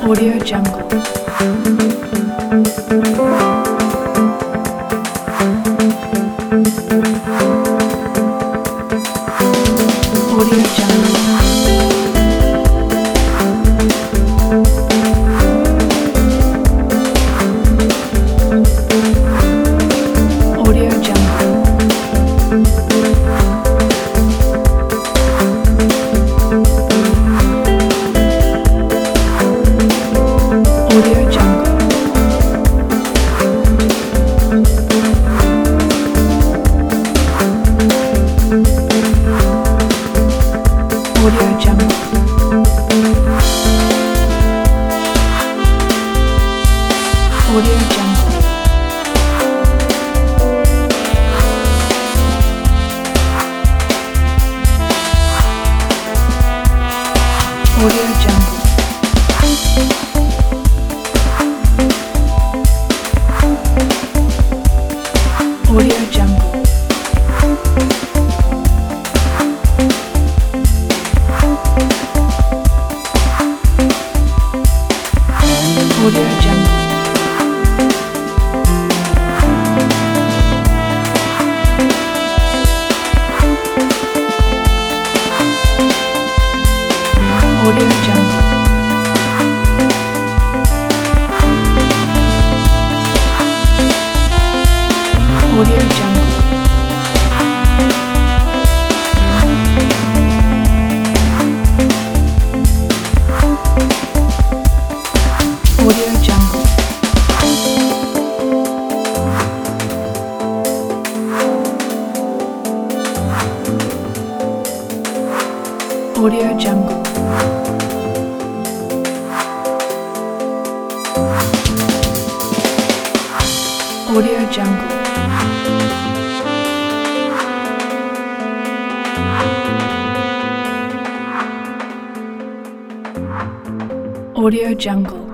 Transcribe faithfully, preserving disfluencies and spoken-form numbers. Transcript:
Audio Jungle. Audio Jungle. Audio Jungle. Audio Jungle. Audio Jungle. Audio Jungle. Audio Jungle. Audio Jungle. Audio Jungle. Audio Jungle. Audio Jungle. Audio Jungle. Audio Jungle. Audio Jungle. Audio Jungle.